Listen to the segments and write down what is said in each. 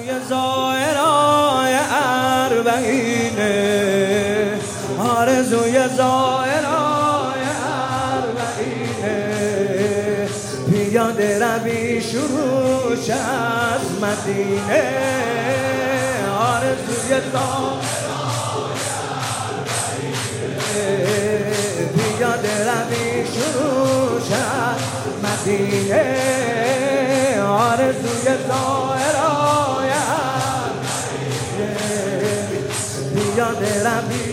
آرزوی زائرای اربعینه، آرزوی زائرای اربعینه، پیاده روی شروش از مدینه، آرزوی زائرای اربعینه، پیاده روی شروش از مدینه، آرزوی زائرای اربعینه، پیاده روی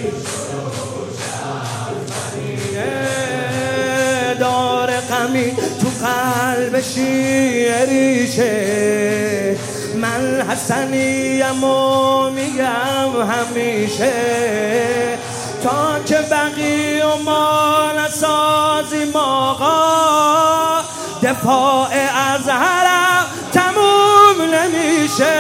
دار غمی تو قلب شیریشه، من حسنیم و میگم همیشه، تا که بقی و ما نسازیم آقا، دفاع از حرم تموم نمیشه،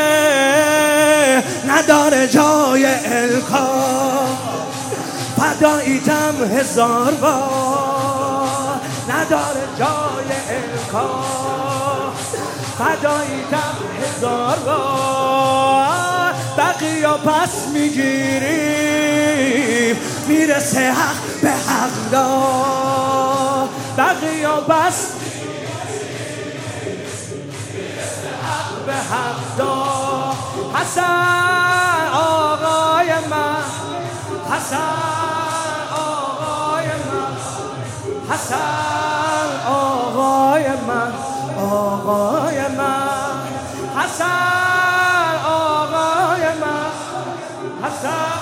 نداره جای الکا فداییتم هزار بار، نداره جای الکا فداییتم هزار بار، بقیه پس میگیریم میرسه حق به حق دار، بقیه پس میرسه حق به حق دار، حسن آقای من، حسن آقای من، حسن آقای من، آقای من، حسن آقای من، حسن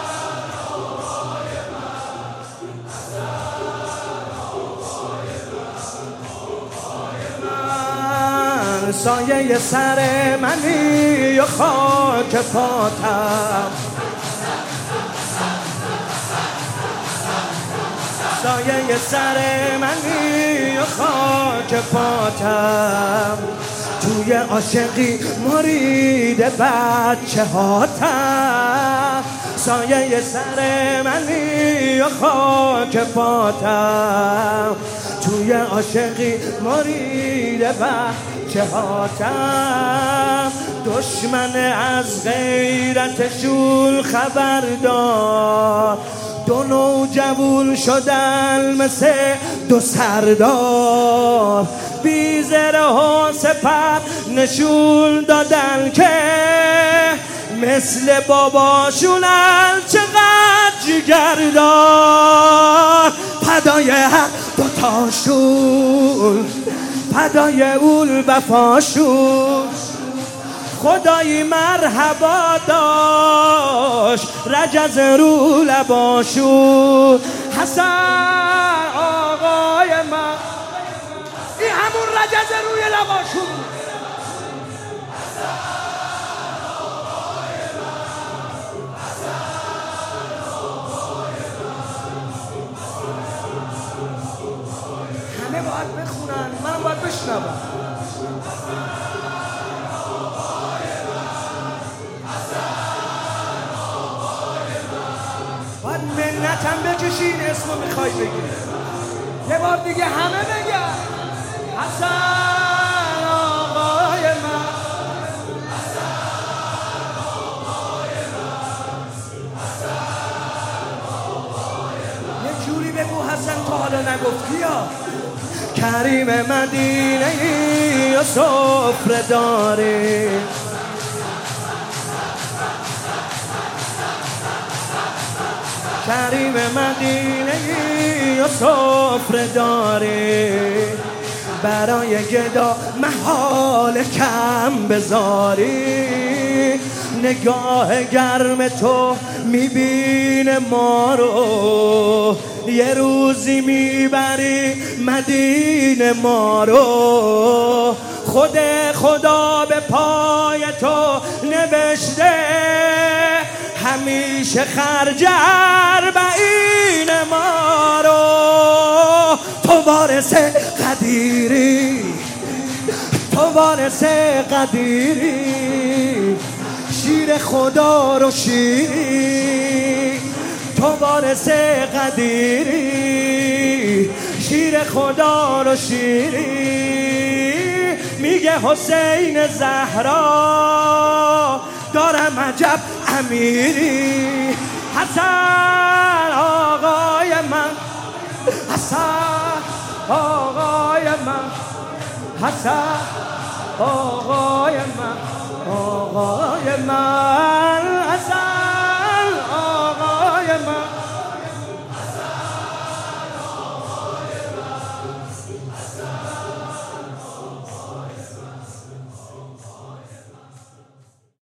سایه سر منی و خاک پاتم، سایه سر منی و خاک پاتم، توی عاشقی مرید بچه هاتم، سایه سر منی و خاک پاتم، توی عاشقی مرید بچه هاتم، دشمن از غیرتشون خبر دار، دو نوجوون شدن مثل دو سردار، بی زره و سپر نشون دادن که مثل باباشونن چقدر جگردار، فدای حق دوتاشون، فدای اول وفاشون، خدایی مرحبا داشت رجز رو لباشون، حسن آقای من، این همون رجز روی لباشون، حسن آقای من، حسن آقای من، همه باید بخونن، من باید بشنوم. باید منتم بکشین اسمو میخوای بگی، یه بار دیگه همه بگن حسن آقای من، حسن آقای من، حسن آقای من، یه جوری بگو حسن تا حالا نگفتی یا کریم مدینه ای و سفره داری، کریم مدینه ای و سفره داری، برای گدا محال کم بذاری، نگاه گرم تو میبینه ما رو، یه روزی میبری مدینه ما رو، خود خدا به پای تو نوشته همیشه خرج اربعین ما رو، تو وارث قدیری، تو وارث قدیری، شیر خدا رو شیری، تو وارث قدیری، شیر خدا رو شیری، میگه حسین زهرا دارم عجب امیری. حسن آقای من، حسن آقای من، حسن آقای من، آقای من.